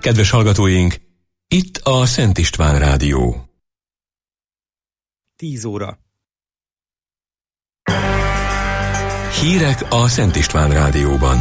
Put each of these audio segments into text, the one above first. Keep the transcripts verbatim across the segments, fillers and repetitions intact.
Kedves hallgatóink, itt a Szent István Rádió. tíz óra. Hírek a Szent István Rádióban.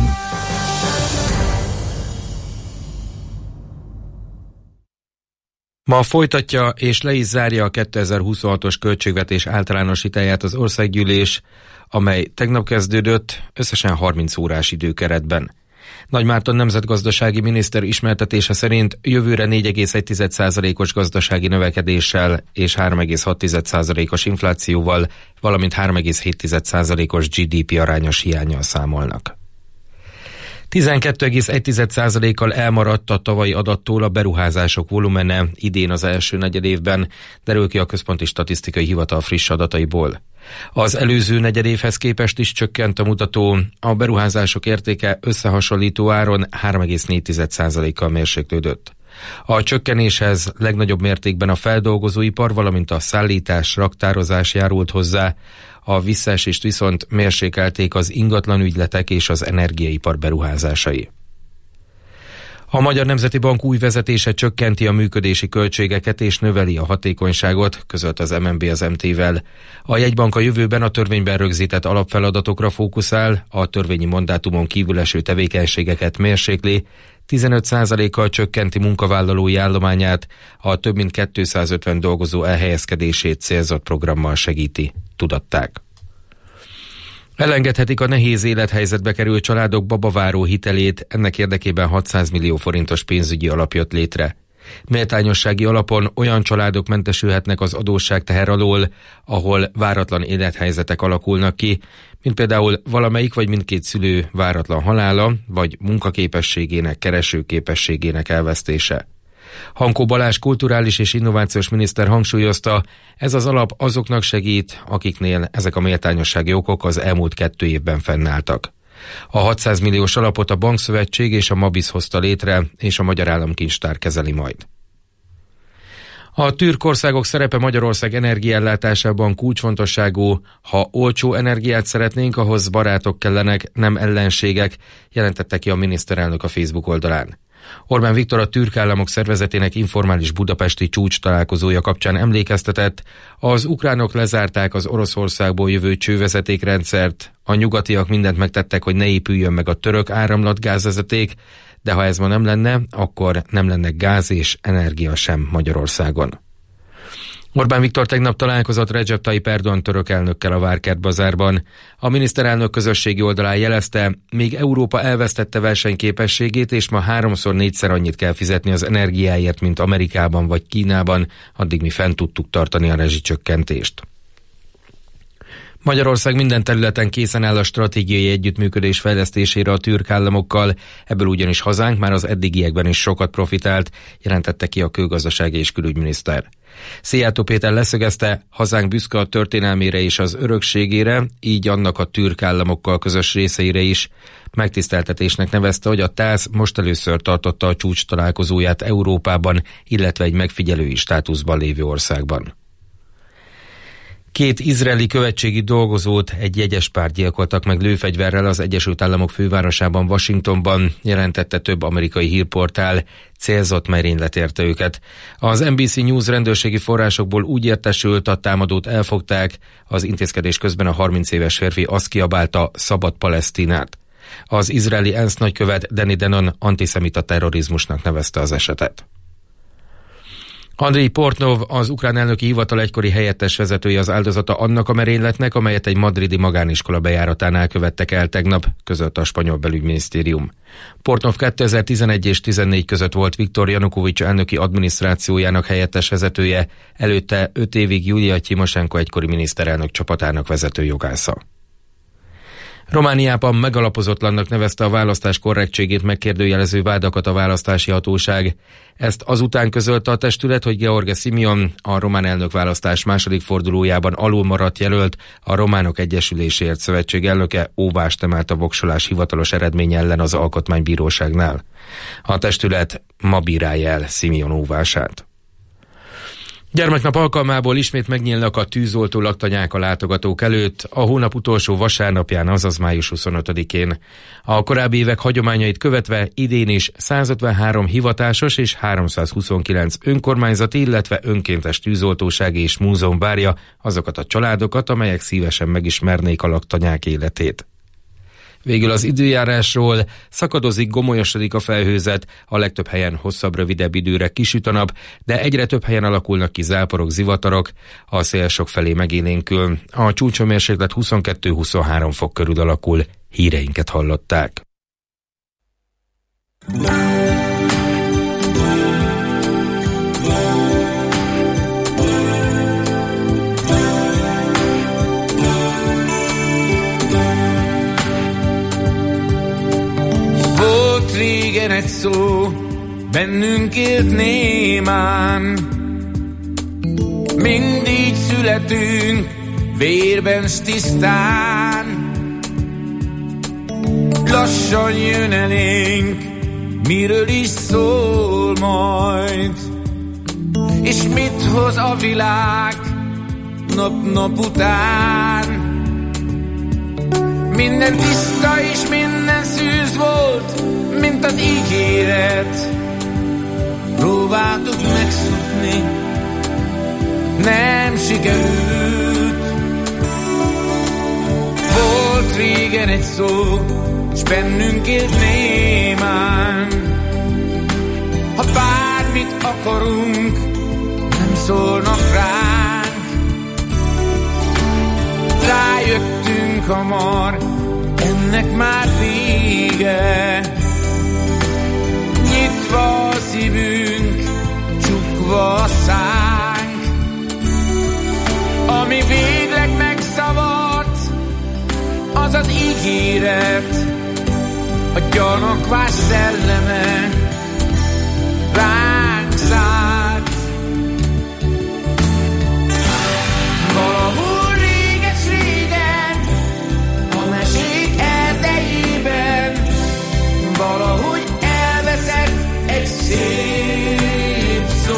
Ma folytatja és le is zárja a kétezer-huszonhatos költségvetés általánosítáját az országgyűlés, amely tegnap kezdődött összesen harminc órás időkeretben. Nagy Márton nemzetgazdasági miniszter ismertetése szerint jövőre négy egész egy százalékos gazdasági növekedéssel és három egész hat százalékos inflációval, valamint három egész hét százalékos gé dé pé arányos hiánnyal számolnak. tizenkét egész egy százalékkal elmaradt a tavalyi adattól a beruházások volumene idén az első negyedévben, derül ki a Központi Statisztikai Hivatal friss adataiból. Az előző negyedévhez képest is csökkent a mutató, a beruházások értéke összehasonlító áron három egész négy százalékkal mérséklődött. A csökkenéshez legnagyobb mértékben a feldolgozóipar, valamint a szállítás, raktározás járult hozzá, a visszaesést viszont mérsékelték az ingatlanügyletek és az energiaipar beruházásai. A Magyar Nemzeti Bank új vezetése csökkenti a működési költségeket és növeli a hatékonyságot, közölt az em en bé az em té-vel. A jegybank a jövőben a törvényben rögzített alapfeladatokra fókuszál, a törvényi mandátumon kívül eső tevékenységeket mérsékli, tizenöt százalékkal csökkenti munkavállalói állományát, a több mint kétszázötven dolgozó elhelyezkedését célzott programmal segíti, tudatták. Elengedhetik a nehéz élethelyzetbe került családok babaváró hitelét, ennek érdekében hatszáz millió forintos pénzügyi alap jött létre. Méltányossági alapon olyan családok mentesülhetnek az adósságteher alól, ahol váratlan élethelyzetek alakulnak ki, mint például valamelyik vagy mindkét szülő váratlan halála, vagy munkaképességének, keresőképességének elvesztése. Hankó Balázs kulturális és innovációs miniszter hangsúlyozta, ez az alap azoknak segít, akiknél ezek a méltányossági okok az elmúlt kettő évben fennálltak. A hatszáz milliós alapot a Bankszövetség és a MABISZ hozta létre, és a Magyar Államkincstár kezeli majd. A türk országok szerepe Magyarország energiaellátásában kulcsfontosságú, ha olcsó energiát szeretnénk, ahhoz barátok kellenek, nem ellenségek, jelentette ki a miniszterelnök a Facebook oldalán. Orbán Viktor a türk államok szervezetének informális budapesti csúcs találkozója kapcsán emlékeztetett, az ukránok lezárták az Oroszországból jövő csővezetékrendszert, a nyugatiak mindent megtettek, hogy ne épüljön meg a török áramlatgázvezeték, de ha ez ma nem lenne, akkor nem lenne gáz és energia sem Magyarországon. Orbán Viktor tegnap találkozott Recep Tayyip Erdoğan török elnökkel a Várkert bazárban. A miniszterelnök közösségi oldalán jelezte, még Európa elvesztette versenyképességét, és ma háromszor, négyszer annyit kell fizetni az energiáért, mint Amerikában vagy Kínában, addig mi fent tudtuk tartani a rezsicsökkentést. Magyarország minden területen készen áll a stratégiai együttműködés fejlesztésére a türk államokkal, ebből ugyanis hazánk már az eddigiekben is sokat profitált, jelentette ki a külgazdasági és külügyminiszter. Szijjártó Péter leszögezte, hazánk büszke a történelmére és az örökségére, így annak a türk államokkal közös részeire is. Megtiszteltetésnek nevezte, hogy a TÁSZ most először tartotta a csúcs találkozóját Európában, illetve egy megfigyelői státuszban lévő országban. Két izraeli követségi dolgozót, egy jegyespárt gyilkoltak meg lőfegyverrel az Egyesült Államok fővárosában, Washingtonban, jelentette több amerikai hírportál, célzott merénylet érte őket. Az en bé cé News rendőrségi forrásokból úgy értesült, a támadót elfogták, az intézkedés közben a harminc éves férfi azt kiabálta, szabad Palesztinát. Az izraeli ENSZ nagykövet Danny Danon antiszemita terrorizmusnak nevezte az esetet. Andrij Portnov, az ukrán elnöki hivatal egykori helyettes vezetője az áldozata annak a merényletnek, amelyet egy madridi magániskola bejáratánál követtek el tegnap, közölte a spanyol belügyminisztérium. Portnov kétezer-tizenegy és tizennégy között volt Viktor Janukovics elnöki adminisztrációjának helyettes vezetője, előtte öt évig Julia Tyimosenko egykori miniszterelnök csapatának vezető jogásza. Romániában megalapozatlannak nevezte a választás korrektségét megkérdőjelező vádakat a választási hatóság. Ezt azután közölte a testület, hogy Gheorghe Simion, a román elnökválasztás második fordulójában alulmaradt jelölt, a Románok Egyesüléséért Szövetség elnöke óvást emelt a voksolás hivatalos eredménye ellen az Alkotmánybíróságnál. A testület ma bírálja el Simion óvását. Gyermeknap alkalmából ismét megnyílnak a tűzoltó laktanyák a látogatók előtt a hónap utolsó vasárnapján, azaz május huszonötödikén. A korábbi évek hagyományait követve idén is százötvenhárom hivatásos és háromszázhuszonkilenc önkormányzati, illetve önkéntes tűzoltóság és múzeum várja azokat a családokat, amelyek szívesen megismernék a laktanyák életét. Végül az időjárásról: szakadozik, gomolyosodik a felhőzet, a legtöbb helyen hosszabb, rövidebb időre kisüt a nap, de egyre több helyen alakulnak ki záporok, zivatarok, a szél sokfelé megélénkül. A csúcshőmérséklet huszonkettő-huszonhárom fok körül alakul. Híreinket hallották. Régen egy szó bennünk élt némán, mindig születünk vérben s tisztán. Lassan jön elénk, miről is szól majd, és mit hoz a világ nap-nap után. Minden tiszta és minden szűz volt, mint az ígéret. Próbáltuk megszokni, nem sikerült. Volt régen egy szó, s bennünk élt némán. Ha bármit akarunk, nem szólnak ránk. Rájöttünk hamar, ennek már vége. Nyitva a szívünk, csukva a szánk. Ami végleg megszavart, az az ígéret. A gyanakvás szelleme ránk szállt. Valahol réges-régen, a mesék erdejében, valahogy elveszett egy szép szó.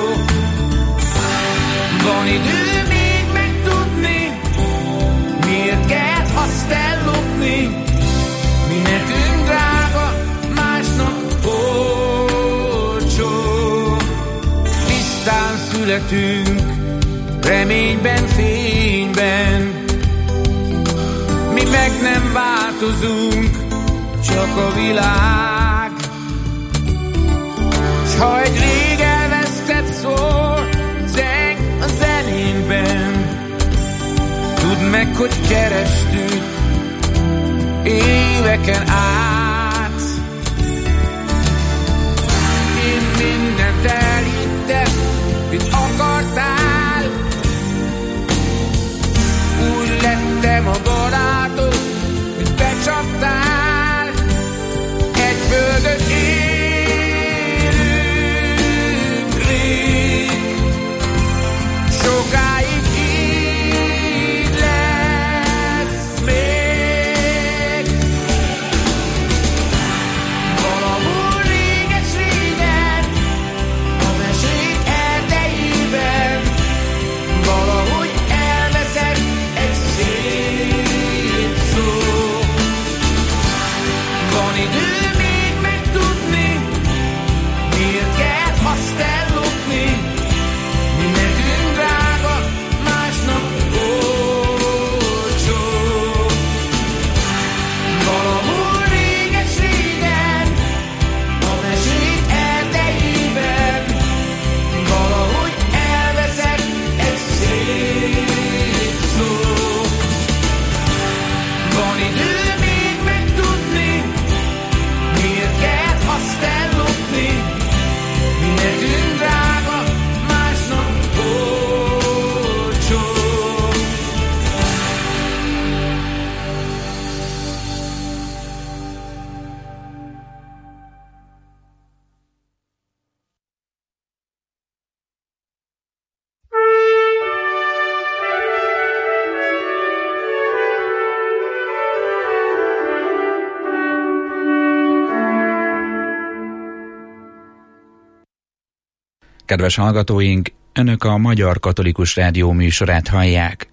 Van idő még megtudni, miért kell azt ellopni. Mi nekünk drága, másnak olcsó. Tisztán születünk, reményben, fényben. Mi meg nem változunk, csak a világ. S ha egy rég elvesztett szó zeng a zenénkben, tudd meg, hogy kerestük éveken át. Én mindent elhittem, mit akartál. Úgy lettem a barátod, mit becsaptál. Egy földön élünk rég, sokáig így lesz még. Valahol réges-régen, a mesék erdejében, valahogy elveszett egy szép szó. Van idő még megtudni, miért kell azt ellopni. Mi nekünk drága, másnak olcsó. Valahol réges-régen, a mesék erdejében, valahogy elveszett egy szép szó. Van idő még megtudni, miért kell azt ellopni. Mi nekünk drága, másnak olcsó. Kedves hallgatóink, Önök a Magyar Katolikus Rádió műsorát hallják.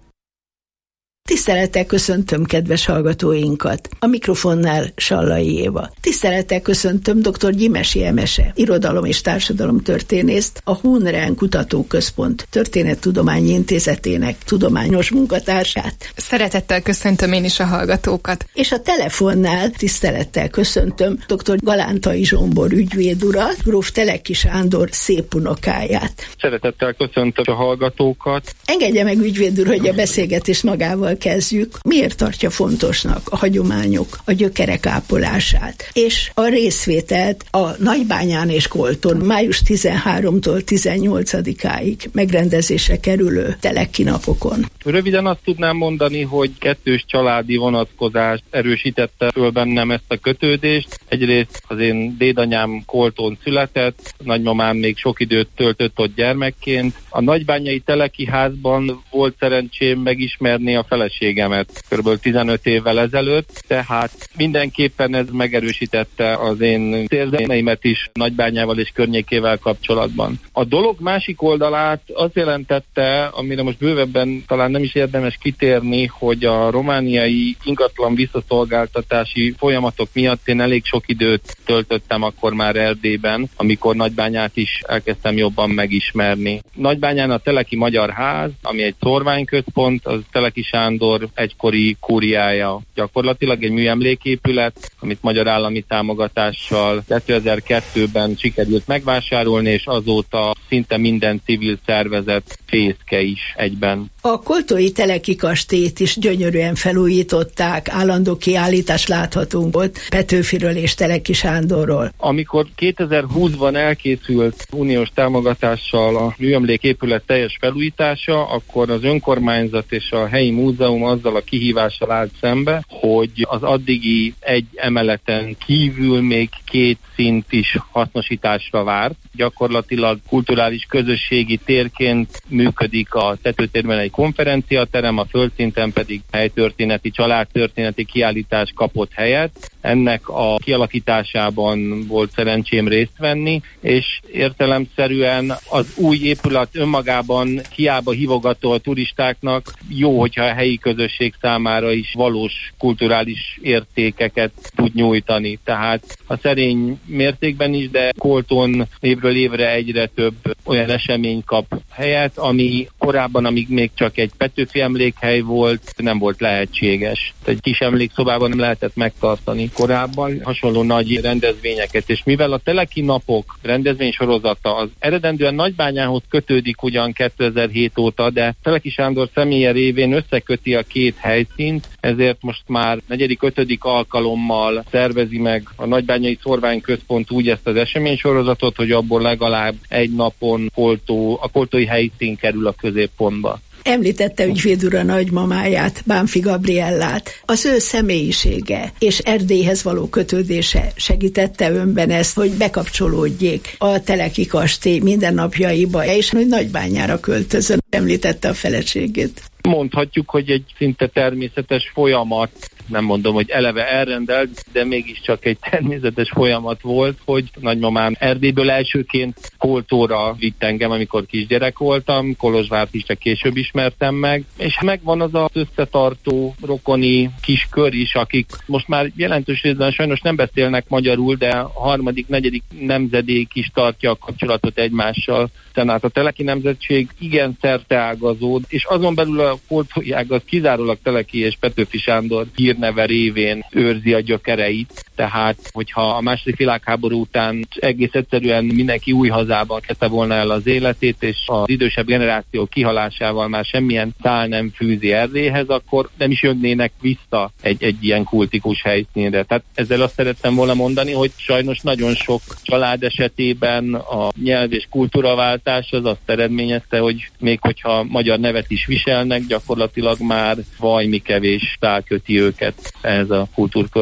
Tisztelettel köszöntöm kedves hallgatóinkat. A mikrofonnál Sallai Éva. Tisztelettel köszöntöm dr. Gyimesi Emese, irodalom- és társadalomtörténészt, a Hunrán Kutatóközpont Történettudományi Intézetének tudományos munkatársát. Szeretettel köszöntöm én is a hallgatókat. És a telefonnál tisztelettel köszöntöm dr. Galántai Zsombor ügyvéd urat, gróf Teleki Sándor szép unokáját. Szeretettel köszöntöm a hallgatókat. Engedje meg, ügyvéd úr, hogy a beszélgetést magával kezdjük. Miért tartja fontosnak a hagyományok, a gyökerek ápolását, és a részvételt a Nagybányán és Kolton május tizenharmadikától tizennyolcadikáig megrendezésre kerülő teleki napokon? Röviden azt tudnám mondani, hogy kettős családi vonatkozás erősítette föl bennem ezt a kötődést. Egyrészt az én dédanyám Kolton született, nagymamám még sok időt töltött ott gyermekként. A nagybányai teleki házban volt szerencsém megismerni a feleségemet kb. tizenöt évvel ezelőtt, tehát mindenképpen ez megerősítette az én érzelmeimet is Nagybányával és környékével kapcsolatban. A dolog másik oldalát azt jelentette, amire most bővebben talán nem is érdemes kitérni, hogy a romániai ingatlan visszaszolgáltatási folyamatok miatt én elég sok időt töltöttem akkor már Erdélyben, amikor Nagybányát is elkezdtem jobban megismerni. Nagybányán a Teleki Magyar Ház, ami egy szórványközpont, az Teleki Sándor egykori kúriája. Gyakorlatilag egy műemléképület, amit magyar állami támogatással kétezer-kettőben sikerült megvásárolni, és azóta szinte minden civil szervezet fészke is egyben. A koltói Teleki kastélyt is gyönyörűen felújították, állandó kiállítás láthatunk ott Petőfiről és Teleki Sándorról. Amikor kétezer-húszban elkészült uniós támogatással a műemléképület teljes felújítása, akkor az önkormányzat és a helyi múzeum azzal a kihívással állt szembe, hogy az addigi egy emeleten kívül még két szint is hasznosításra várt. Gyakorlatilag kulturális közösségi térként működik a tetőtérben egy konferenciaterem, a földszinten pedig helytörténeti, családtörténeti kiállítás kapott helyet. Ennek a kialakításában volt szerencsém részt venni, és értelemszerűen az új épület önmagában hiába hívogató a turistáknak, jó, hogyha a helyi közösség számára is valós kulturális értékeket tud nyújtani. Tehát a szerény mértékben is, de Kolton évről évre egyre több olyan esemény kap helyet, ami korábban, amíg még csak egy Petőfi emlékhely volt, nem volt lehetséges. Egy kis emlékszobában nem lehetett megtartani korábban hasonló nagy rendezvényeket, és mivel a Teleki Napok rendezvénysorozata az eredendően Nagybányához kötődik ugyan kétezer-hét óta, de Teleki Sándor személye révén összeköti a két helyszínt, ezért most már negyedik, ötödik alkalommal szervezi meg a Nagybányai Szórványközpont úgy ezt az eseménysorozatot, hogy abból legalább egy napon Koltó, a koltói helyszín kerül a középpontba. Említette ügyvéd úr a nagymamáját, Bánfi Gabriellát. Az ő személyisége és Erdélyhez való kötődése segítette önben ezt, hogy bekapcsolódjék a Teleki kastély mindennapjaiba, és hogy Nagybányára költözön. Említette a feleségét. Mondhatjuk, hogy egy szinte természetes folyamat, nem mondom, hogy eleve elrendelt, de mégiscsak egy természetes folyamat volt, hogy nagymamám Erdélyből elsőként Koltóra vitt engem, amikor kisgyerek voltam, Kolozsvárt is csak később ismertem meg, és megvan az az összetartó rokoni kis kör is, akik most már jelentős részben sajnos nem beszélnek magyarul, de a harmadik, negyedik nemzedék is tartja a kapcsolatot egymással. Tehát a teleki nemzetség igen szerteágazó, és azon belül a koltói ágaz kizárólag Teleki és Petőfi Sándor hírneve révén őrzi a gyökereit. Tehát, hogyha a második világháború után egész egyszerűen mindenki új hazában kezdte volna el az életét, és az idősebb generáció kihalásával már semmilyen szál nem fűzi Erdélyhez, akkor nem is jönnének vissza egy, egy ilyen kultikus helyszínre. Tehát ezzel azt szerettem volna mondani, hogy sajnos nagyon sok család esetében a nyelv és kultúraváltás az azt eredményezte, hogy még hogyha magyar nevet is viselnek, gyakorlatilag már vajmi kevés szál köti őket ehhez a kultúrkörhöz.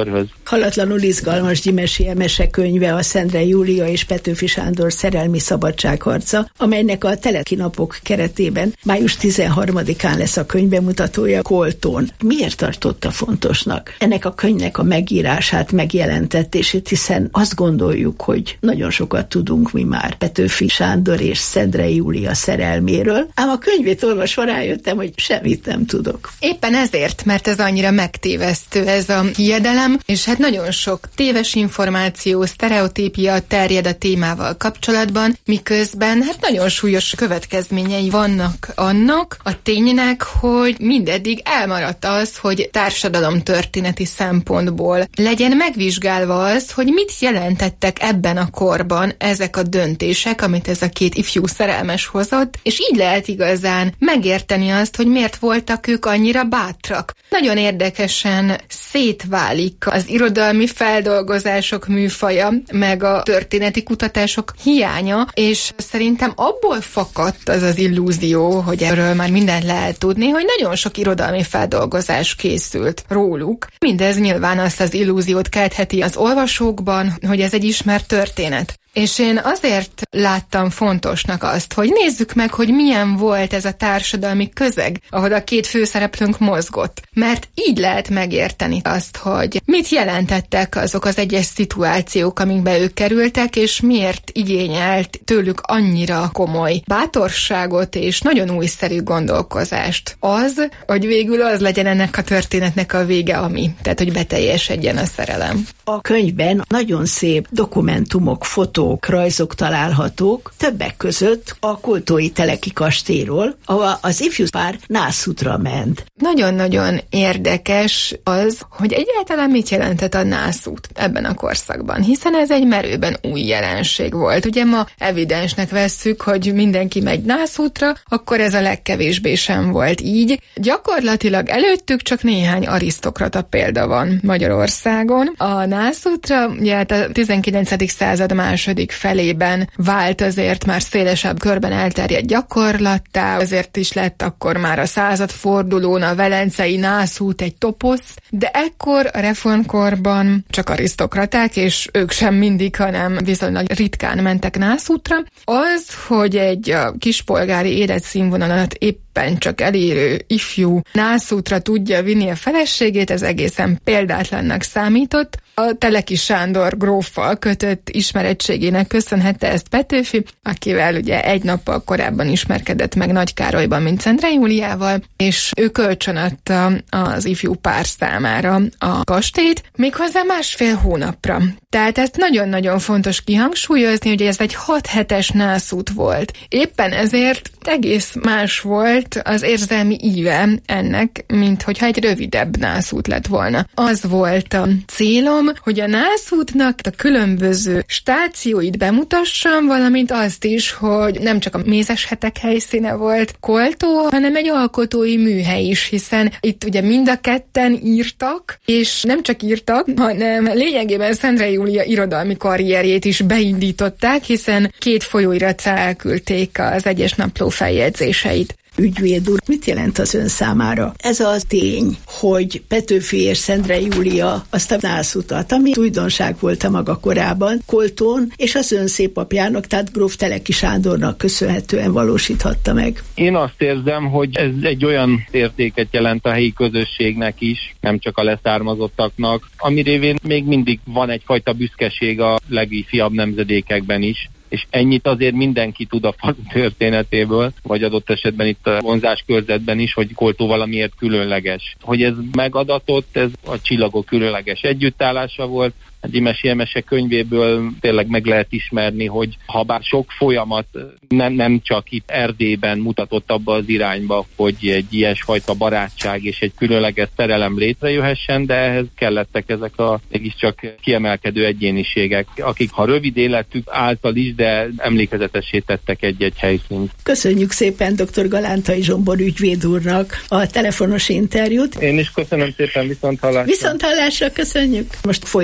halatlanul izgalmas Gyimesi Emese könyve, a Szendrei Júlia és Petőfi Sándor szerelmi szabadságharca, amelynek a Teleki napok keretében május tizenharmadikán lesz a könyvbemutatója Koltón. Miért tartotta fontosnak ennek a könyvnek a megírását, megjelentetését, hiszen azt gondoljuk, hogy nagyon sokat tudunk mi már Petőfi Sándor és Szendrei Júlia szerelméről, ám a könyvét olvasva rájöttem, hogy semmit nem tudok. Éppen ezért, mert ez annyira megtévesztő ez a hiedelem, és hát nagyon sok téves információ, sztereotípia terjed a témával kapcsolatban, miközben hát nagyon súlyos következményei vannak annak a ténynek, hogy mindeddig elmaradt az, hogy társadalomtörténeti szempontból legyen megvizsgálva az, hogy mit jelentettek ebben a korban ezek a döntések, amit ez a két ifjú szerelmes hozott, és így lehet igazán megérteni azt, hogy miért voltak ők annyira bátrak. Nagyon érdekesen szétválik az irodalmi feldolgozások műfaja, meg a történeti kutatások hiánya, és szerintem abból fakadt az az illúzió, hogy erről már mindent lehet tudni, hogy nagyon sok irodalmi feldolgozás készült róluk. Mindez nyilván azt az illúziót keltheti az olvasókban, hogy ez egy ismert történet. És én azért láttam fontosnak azt, hogy nézzük meg, hogy milyen volt ez a társadalmi közeg, ahol a két főszereplőnk mozgott. Mert így lehet megérteni azt, hogy mit jelentettek azok az egyes szituációk, amikbe ők kerültek, és miért igényelt tőlük annyira komoly bátorságot és nagyon újszerű gondolkozást. Az, hogy végül az legyen ennek a történetnek a vége, ami. Tehát, hogy beteljesedjen a szerelem. A könyvben nagyon szép dokumentumok, fotók, rajzok találhatók, többek között a koltói Teleki kastélyról, ahol az ifjú pár nászútra ment. Nagyon-nagyon érdekes az, hogy egyáltalán mit jelentett a nászút ebben a korszakban, hiszen ez egy merőben új jelenség volt. Ugye ma evidensnek vesszük, hogy mindenki megy nászútra, akkor ez a legkevésbé sem volt így. Gyakorlatilag előttük csak néhány arisztokrata példa van Magyarországon. A nászútra, ugye hát a tizenkilencedik század második felében vált azért már szélesebb körben elterjedt gyakorlattá, azért is lett akkor már a századfordulón a velencei nászút egy toposz, de ekkor a reformkorban csak arisztokraták, és ők sem mindig, hanem viszonylag ritkán mentek nászútra. Az, hogy egy kispolgári életszínvonalat éppen csak elérő ifjú nászútra tudja vinni a feleségét, ez egészen példátlannak számított. A Teleki Sándor gróffal kötött ismerettségének köszönhette ezt Petőfi, akivel ugye egy nappal korábban ismerkedett meg Nagy Károlyban, mint Szendrei Júliával, és ő kölcsönadta az ifjú pár számára a kastélyt, méghozzá másfél hónapra. Tehát ezt nagyon-nagyon fontos kihangsúlyozni, hogy ez egy hat hetes nászút volt. Éppen ezért egész más volt az érzelmi íve ennek, mint hogyha egy rövidebb nászút lett volna. Az volt a célom, hogy a nászútnak a különböző stációit bemutassam, valamint azt is, hogy nem csak a mézeshetek helyszíne volt Koltó, hanem egy alkotói műhely is, hiszen itt ugye mind a ketten írtak, és nem csak írtak, hanem lényegében Szendrei Júlia irodalmi karrierjét is beindították, hiszen két folyóiratszal elküldték az egyes napló feljegyzéseit. Ügyvéd úr, mit jelent az ön számára? Ez a tény, hogy Petőfi és Szendrei Júlia azt a nászutat, ami újdonság volt a maga korában, Koltón, és az ön szépapjának, tehát gróf Teleki Sándornak köszönhetően valósíthatta meg. Én azt érzem, hogy ez egy olyan értéket jelent a helyi közösségnek is, nem csak a leszármazottaknak, ami révén még mindig van egyfajta büszkeség a legifjabb nemzedékekben is. És ennyit azért mindenki tud a falu történetéből, vagy adott esetben itt a vonzás körzetben is, hogy Koltó valamiért különleges. Hogy ez megadatott, ez a Csillagok különleges együttállása volt. A Gyimesi Emese könyvéből tényleg meg lehet ismerni, hogy ha bár sok folyamat nem, nem csak itt Erdélyben mutatott abba az irányba, hogy egy ilyesfajta barátság és egy különleges szerelem létrejöhessen, de ehhez kellettek ezek a mégiscsak kiemelkedő egyéniségek, akik ha rövid életük által is, de emlékezetessé tettek egy-egy helyszínt. Köszönjük szépen dr. Galántai Zsombor ügyvéd úrnak a telefonos interjút. Én is köszönöm szépen, viszont hallásra. Viszont hallásra, köszönjük. Most folytatjuk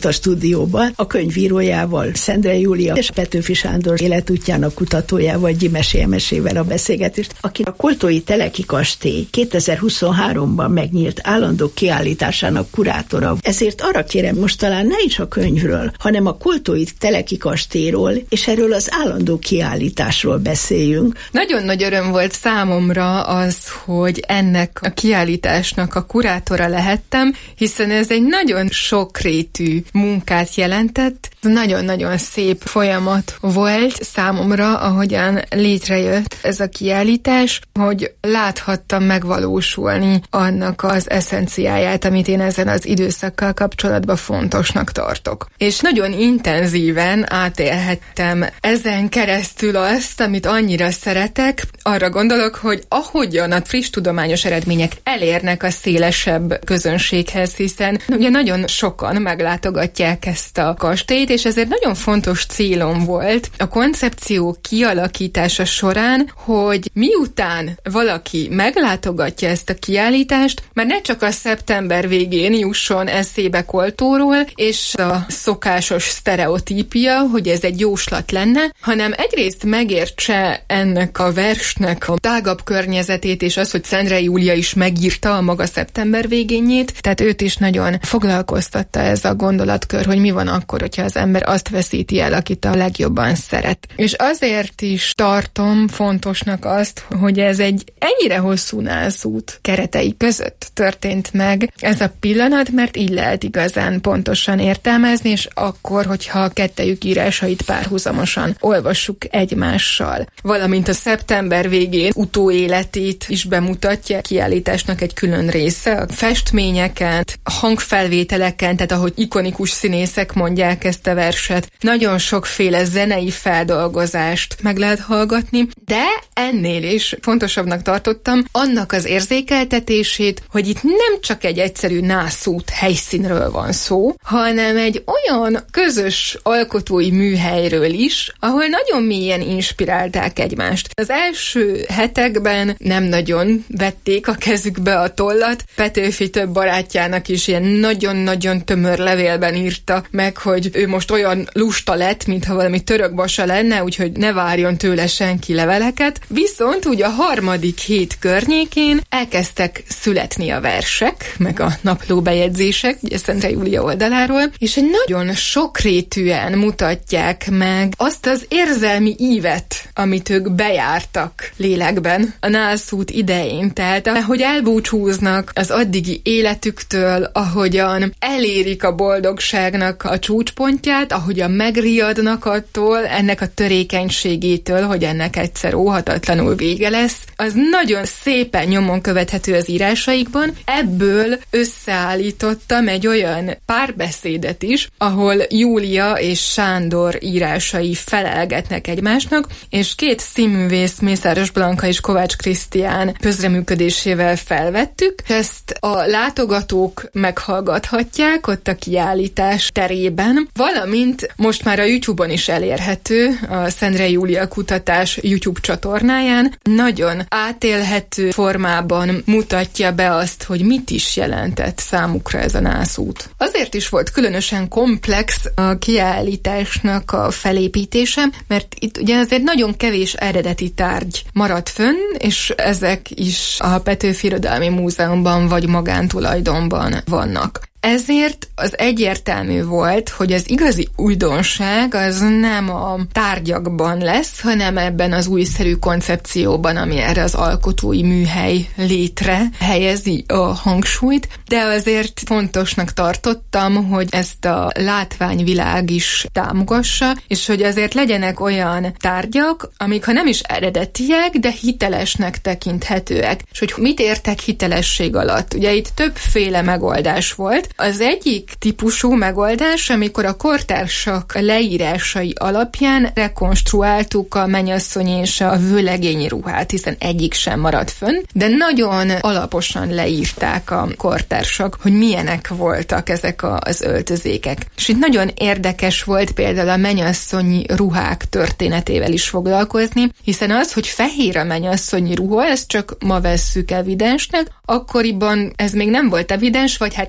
itt a stúdióban a könyvírójával, Szendrei Júlia és Petőfi Sándor életútjának kutatójával, Gyimesi Emesével a beszélgetést, aki a Koltói Teleki Kastély kétezer-huszonháromban megnyílt állandó kiállításának kurátora. Ezért arra kérem, most talán ne is a könyvről, hanem a Koltói Teleki Kastélyról és erről az állandó kiállításról beszéljünk. Nagyon nagy öröm volt számomra az, hogy ennek a kiállításnak a kurátora lehettem, hiszen ez egy nagyon sokrétű munkát jelentett. Nagyon-nagyon szép folyamat volt számomra, ahogyan létrejött ez a kiállítás, hogy láthattam megvalósulni annak az eszenciáját, amit én ezen az időszakkal kapcsolatban fontosnak tartok. És nagyon intenzíven átélhettem ezen keresztül azt, amit annyira szeretek. Arra gondolok, hogy ahogyan a friss tudományos eredmények elérnek a szélesebb közönséghez, hiszen ugye nagyon sokan meglátogatják ezt a kastélyt, és ezért nagyon fontos célom volt a koncepció kialakítása során, hogy miután valaki meglátogatja ezt a kiállítást, már ne csak a szeptember végén jusson eszébe Koltóról, és a szokásos sztereotípia, hogy ez egy jóslat lenne, hanem egyrészt megértse ennek a versnek a tágabb környezetét, és az, hogy Szendrei Júlia is megírta a maga szeptember végénjét, tehát őt is nagyon foglalkoztatta ez a gondolatkör, hogy mi van akkor, hogyha az ember azt veszíti el, akit a legjobban szeret. És azért is tartom fontosnak azt, hogy ez egy ennyire hosszú nászút keretei között történt meg ez a pillanat, mert így lehet igazán pontosan értelmezni, és akkor, hogyha a kettejük írásait párhuzamosan olvassuk egymással. Valamint a szeptember végén utóéletét is bemutatja a kiállításnak egy külön része, a festményeken, a hangfelvételeken, tehát ahogy ikonikus színészek mondják ezt a verset, nagyon sokféle zenei feldolgozást meg lehet hallgatni, de ennél is fontosabbnak tartottam annak az érzékeltetését, hogy itt nem csak egy egyszerű nászút helyszínről van szó, hanem egy olyan közös alkotói műhelyről is, ahol nagyon mélyen inspirálták egymást. Az első hetekben nem nagyon vették a kezükbe a tollat, Petőfi több barátjának is ilyen nagyon-nagyon tömör levélben írta meg, hogy ő most olyan lusta lett, mintha valami török basa lenne, úgyhogy ne várjon tőle senki leveleket. Viszont ugye a harmadik hét környékén elkezdtek születni a versek, meg a naplóbejegyzések, ugye Szendrei Júlia oldaláról, és egy nagyon sokrétűen mutatják meg azt az érzelmi ívet, amit ők bejártak lélekben a nászút idején. Tehát ahogy elbúcsúznak az addigi életüktől, ahogyan elérik a boldogságnak a csúcspontját, ahogyan megriadnak attól, ennek a törékenységétől, hogy ennek egyszer óhatatlanul vége lesz, az nagyon szépen nyomon követhető az írásaikban. Ebből összeállítottam egy olyan párbeszédet is, ahol Júlia és Sándor írásai felelgetnek egymásnak, és két színművész, Mészáros Blanka és Kovács Krisztián közreműködésével felvettük. Ezt a látogatók meghallgathatják ott a kiállítás terében, valamint most már a YouTube-on is elérhető, a Szendrei Júlia kutatás YouTube csatornáján. Nagyon átélhető formában mutatja be azt, hogy mit is jelentett számukra ez a nászút. Azért is volt különösen komplex a kiállításnak a felépítése, mert itt ugye azért nagyon kevés eredeti tárgy maradt fönn, és ezek is a Petőfi Irodalmi Múzeumban vagy magántulajdonban vannak. Ezért az egyértelmű volt, hogy az igazi újdonság az nem a tárgyakban lesz, hanem ebben az újszerű koncepcióban, ami erre az alkotói műhely létre helyezi a hangsúlyt, de azért fontosnak tartottam, hogy ezt a látványvilág is támogassa, és hogy azért legyenek olyan tárgyak, amik ha nem is eredetiek, de hitelesnek tekinthetőek. És hogy mit értek hitelesség alatt? Ugye itt többféle megoldás volt. Az egyik típusú megoldás, amikor a kortársak leírásai alapján rekonstruáltuk a mennyasszony és a vőlegényi ruhát, hiszen egyik sem maradt fönn, de nagyon alaposan leírták a kortársak, hogy milyenek voltak ezek az öltözékek. És itt nagyon érdekes volt például a mennyasszonyi ruhák történetével is foglalkozni, hiszen az, hogy fehér a mennyasszonyi ruha, ezt csak ma vesszük evidensnek, akkoriban ez még nem volt evidens, vagy hát éppen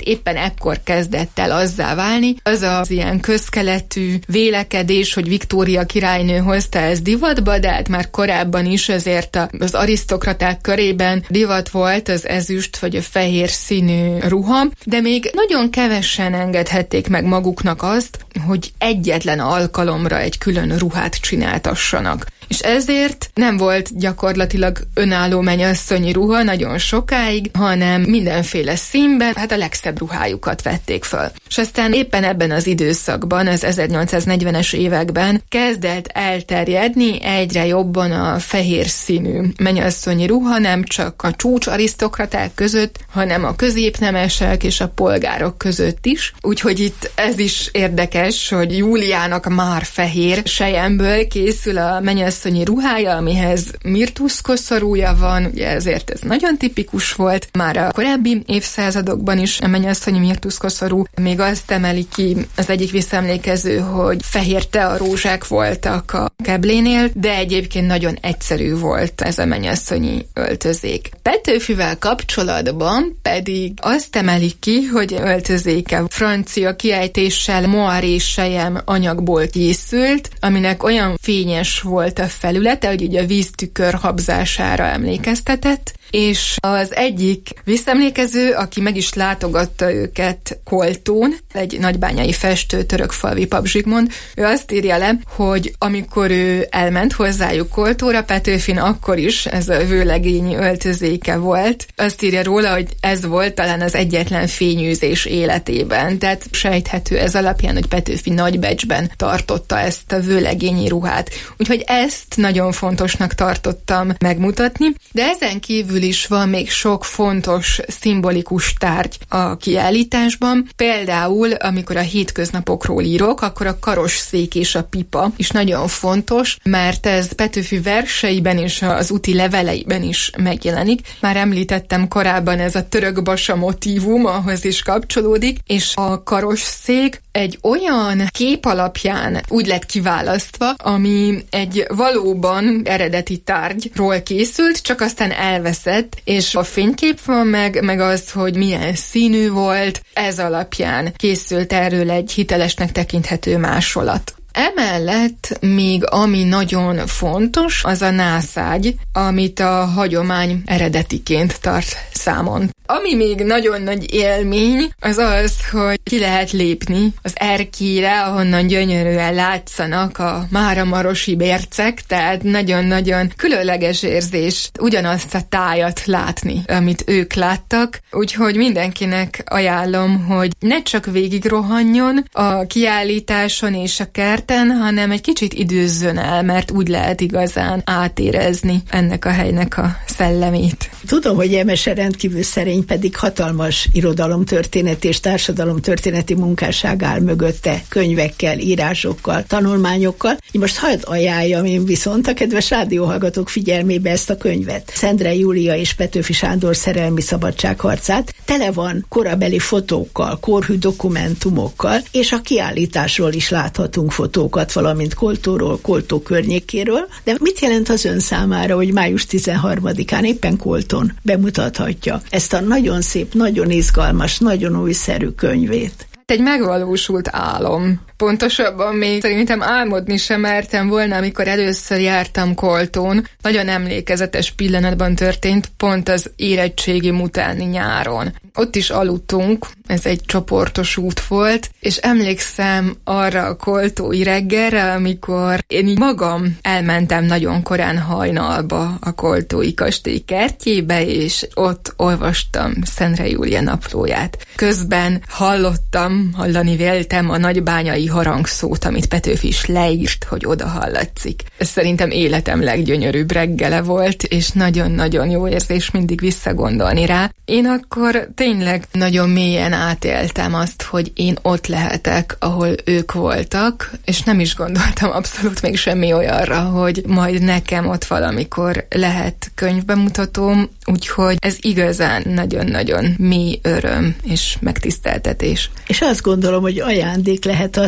ekkor kezdett el azzá válni. Az az ilyen közkeletű vélekedés, hogy Viktória királynő hozta ezt divatba, de hát már korábban is azért az arisztokraták körében divat volt az ezüst vagy a fehér színű ruha, de még nagyon kevesen engedhették meg maguknak azt, hogy egyetlen alkalomra egy külön ruhát csináltassanak. És ezért nem volt gyakorlatilag önálló mennyasszonyi ruha nagyon sokáig, hanem mindenféle színben, hát a legszebb ruhájukat vették föl. És aztán éppen ebben az időszakban, az ezernyolcszáznegyvenes években kezdett elterjedni egyre jobban a fehér színű mennyasszonyi ruha, nem csak a csúcs arisztokraták között, hanem a középnemesek és a polgárok között is. Úgyhogy itt ez is érdekes, hogy Júliának már fehér selyemből készül a mennyasszonyi ruhája, amihez mirtuszkoszorúja van, ugye ezért ez nagyon tipikus volt. Már a korábbi évszázadokban is a mennyasszonyi mirtuszkoszorú, még azt emeli ki az egyik visszaemlékező, hogy fehér tearózsák voltak a keblénél, de egyébként nagyon egyszerű volt ez a mennyasszonyi öltözék. Petőfivel kapcsolatban pedig azt emeli ki, hogy öltözéke francia kiejtéssel moiré selyem anyagból készült, aminek olyan fényes volt a felülete, hogy így a víztükör habzására emlékeztetett, és az egyik visszaemlékező, aki meg is látogatta őket Koltón, egy nagybányai festő, törökfalvi Pap Zsigmond, ő azt írja le, hogy amikor ő elment hozzájuk Koltóra, Petőfin akkor is ez a vőlegényi öltözéke volt. Azt írja róla, hogy ez volt talán az egyetlen fényűzés életében, tehát sejthető ez alapján, hogy Petőfi nagybecsben tartotta ezt a vőlegényi ruhát. Úgyhogy ezt nagyon fontosnak tartottam megmutatni, de ezen kívül is van még sok fontos, szimbolikus tárgy a kiállításban. Például, amikor a hétköznapokról írok, akkor a karosszék és a pipa is nagyon fontos, mert ez Petőfi verseiben és az úti leveleiben is megjelenik. Már említettem korábban, ez a török basa motívum, ahhoz is kapcsolódik, és a karosszék egy olyan kép alapján úgy lett kiválasztva, ami egy valóban eredeti tárgyról készült, csak aztán elveszett, és a fénykép van meg, meg az, hogy milyen színű volt, ez alapján készült erről egy hitelesnek tekinthető másolat. Emellett még ami nagyon fontos, az a nászágy, amit a hagyomány eredetiként tart számon. Ami még nagyon nagy élmény, az az, hogy ki lehet lépni az erkére, ahonnan gyönyörűen látszanak a máramarosi bércek, tehát nagyon-nagyon különleges érzés ugyanazt a tájat látni, amit ők láttak, úgyhogy mindenkinek ajánlom, hogy ne csak végig rohanjon a kiállításon és a kerten, hanem egy kicsit időzzön el, mert úgy lehet igazán átérezni ennek a helynek a szellemét. Tudom, hogy Emese rendkívül szerény, pedig hatalmas irodalomtörténeti és társadalomtörténeti munkásság áll mögötte, könyvekkel, írásokkal, tanulmányokkal. Én most hadd ajánljam én viszont a kedves rádióhallgatók figyelmébe ezt a könyvet. Szendrei Júlia és Petőfi Sándor szerelmi szabadságharcát. Tele van korabeli fotókkal, korhű dokumentumokkal, és a kiállításról is láthatunk fotókat, valamint Koltóról, Koltó környékéről. De mit jelent az ön számára, hogy május tizenharmadikán éppen Kolton bemutathatja ezt a nagyon szép, nagyon izgalmas, nagyon újszerű könyvét? Egy megvalósult álom. Pontosabban még szerintem álmodni sem mertem volna, amikor először jártam Koltón. Nagyon emlékezetes pillanatban történt, pont az érettségim utáni nyáron. Ott is aludtunk, ez egy csoportos út volt, és emlékszem arra a koltói reggelre, amikor én így magam elmentem nagyon korán hajnalba a koltói kastély kertjébe, és ott olvastam Szendrei Júlia naplóját. Közben hallottam, hallani véltem a nagybányai harangszót, amit Petőfi is leírt, hogy oda hallatszik. Ez szerintem életem leggyönyörűbb reggele volt, és nagyon-nagyon jó érzés mindig visszagondolni rá. Én akkor tényleg nagyon mélyen átéltem azt, hogy én ott lehetek, ahol ők voltak, és nem is gondoltam abszolút még semmi olyanra, hogy majd nekem ott valamikor lehet könyvbemutatóm, úgyhogy ez igazán nagyon-nagyon mély öröm és megtiszteltetés. És azt gondolom, hogy ajándék lehet az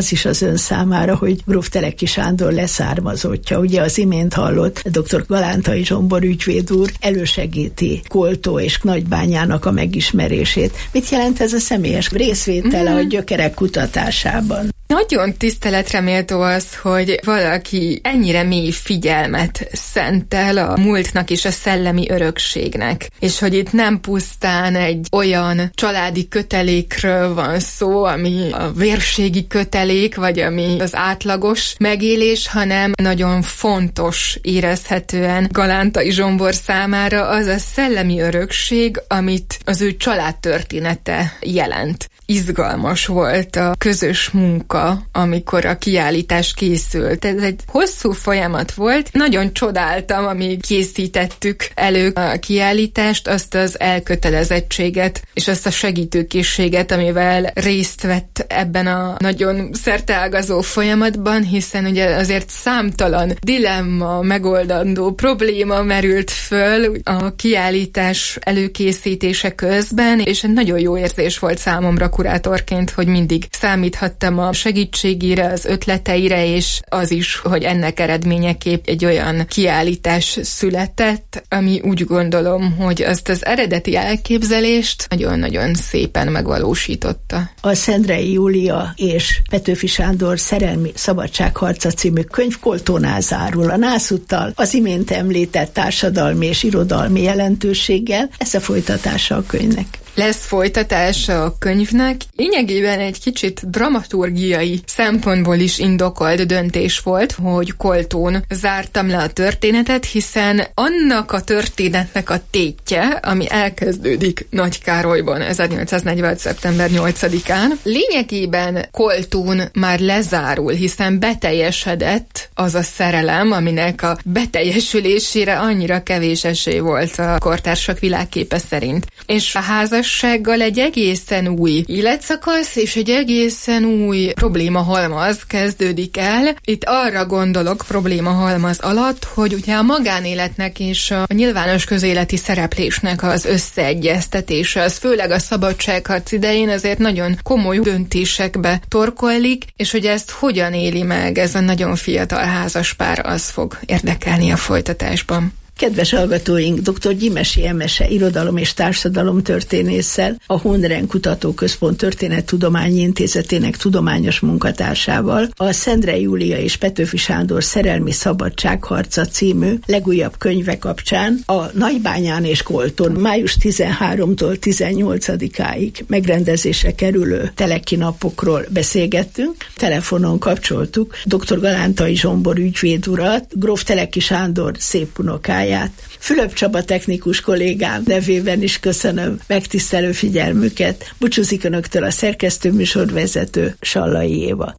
az is az ön számára, hogy gróf Teleki Sándor leszármazottja. Ugye az imént hallott dr. Galántai Zsombor ügyvéd úr elősegíti Koltó és Nagybányának a megismerését. Mit jelent ez a személyes részvétele a gyökerek kutatásában? Nagyon tiszteletre méltó az, hogy valaki ennyire mély figyelmet szentel a múltnak és a szellemi örökségnek, és hogy itt nem pusztán egy olyan családi kötelékről van szó, ami a vérségi kötelék, vagy ami az átlagos megélés, hanem nagyon fontos érezhetően Galántai Zsombor számára az a szellemi örökség, amit az ő családtörténete jelent. Izgalmas volt a közös munka, amikor a kiállítás készült. Ez egy hosszú folyamat volt. Nagyon csodáltam, amíg készítettük elő a kiállítást, azt az elkötelezettséget és azt a segítőkészséget, amivel részt vett ebben a nagyon szerteágazó folyamatban, hiszen ugye azért számtalan dilemma, megoldandó probléma merült föl a kiállítás előkészítése közben, és egy nagyon jó érzés volt számomra kurátorként, hogy mindig számíthattam a segítségére, az ötleteire, és az is, hogy ennek eredményeképp egy olyan kiállítás született, ami úgy gondolom, hogy azt az eredeti elképzelést nagyon-nagyon szépen megvalósította. A Szendrei Júlia és Petőfi Sándor Szerelmi szabadságharca című könyv Koltónál zárul. A nászúttal, az imént említett társadalmi és irodalmi jelentőséggel, ez a folytatása a könyvnek. Lesz folytatása a könyvnek. Lényegében egy kicsit dramaturgiai szempontból is indokolt döntés volt, hogy Koltón zártam le a történetet, hiszen annak a történetnek a tétje, ami elkezdődik Nagykárolyban ezernyolcszáznegyvenöt. szeptember nyolcadikán, lényegében Koltón már lezárul, hiszen beteljesedett az a szerelem, aminek a beteljesülésére annyira kevés esély volt a kortársak világképe szerint. És a házassággal egy egészen új életszakasz és egy egészen új problémahalmaz kezdődik el. Itt arra gondolok problémahalmaz alatt, hogy ugye a magánéletnek és a nyilvános közéleti szereplésnek az összeegyeztetése, az főleg a szabadságharc idején azért nagyon komoly döntésekbe torkollik, és hogy ezt hogyan éli meg ez a nagyon fiatal házaspár, az fog érdekelni a folytatásban. Kedves hallgatóink, dr. Gyimesi Emese irodalom és társadalom történésszel, a Hundren Kutatóközpont Történettudományi Intézetének tudományos munkatársával a Szendrei Júlia és Petőfi Sándor Szerelmi szabadságharca című legújabb könyve kapcsán a Nagybányán és Koltón május tizenharmadikától tizennyolcadikáig megrendezésre kerülő Teleki napokról beszélgettünk. Telefonon kapcsoltuk dr. Galántai Zsombor ügyvéd urat, gróf Teleki Sándor szép unokáját. Fülöp Csaba technikus kollégám nevében is köszönöm megtisztelő figyelmüket. Búcsúzik önöktől a szerkesztő műsorvezető Sallai Éva.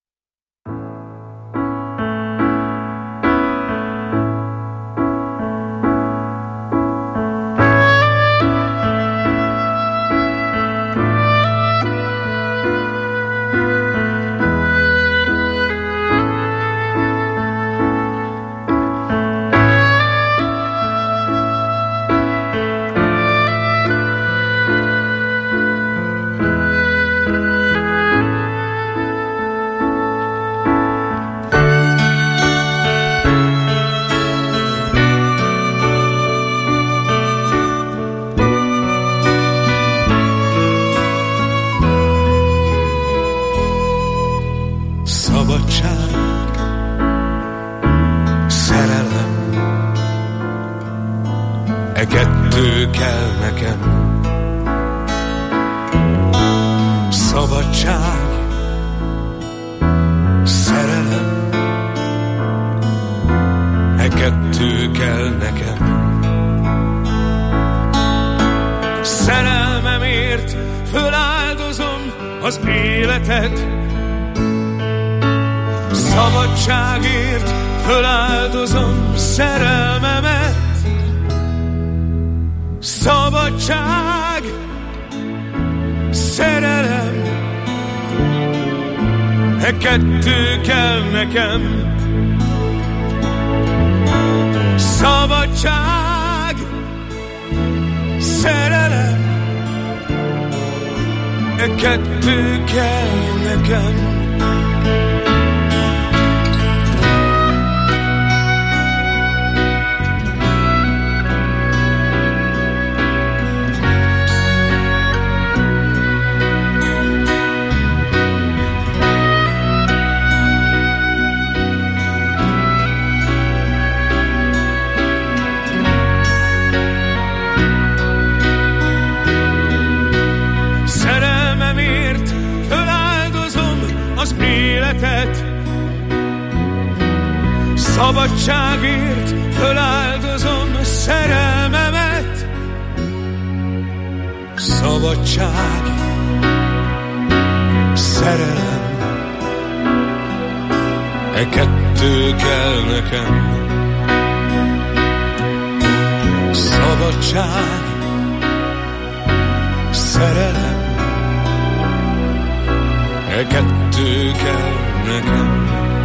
Kettő kell nekem. Szabadság, szerelem, e kettő kell nekem. Szerelmemért föláldozom az életet, szabadságért föláldozom szerelmemet. Szabadság, szerelem, e kettő kell nekem. Szabadság, szerelem, e kettő kell nekem. Szabadságért föláldozom szerelmemet. Szabadság, szerelem, e kettő kell nekem. Szabadság, szerelem, e kettő kell nekem.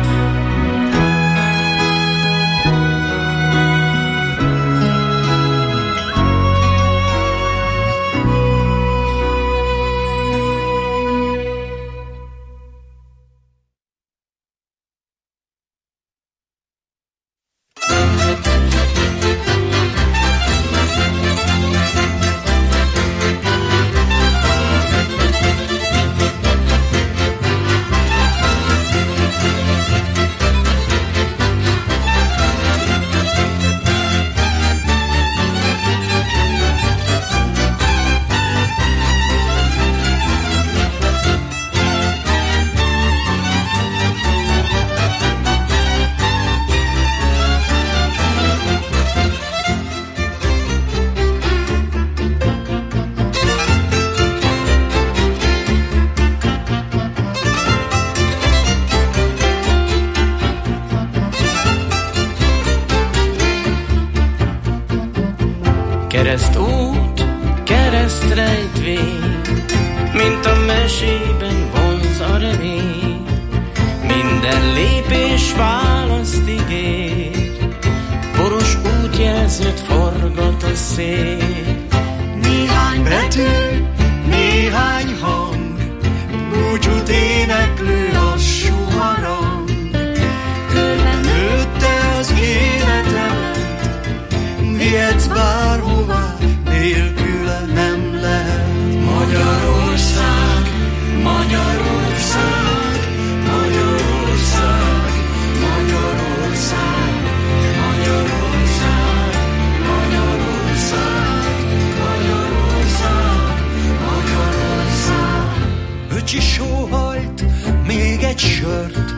Keresztút, keresztrejtvény, mint a mesében vonz a remény. Minden lépés választ ígér, poros útjelzőt forgat a szél. Néhány betű, néhány hang, búcsút éneklő lassú harang. Körben nőtte az életemet, vihetsz bárhová, nélküle nem lehet. Magyarország, Magyarország, Magyarország, Magyarország, Magyarország, Magyarország, Magyarország, Magyarország. Öcsi sóhajt még egy sört,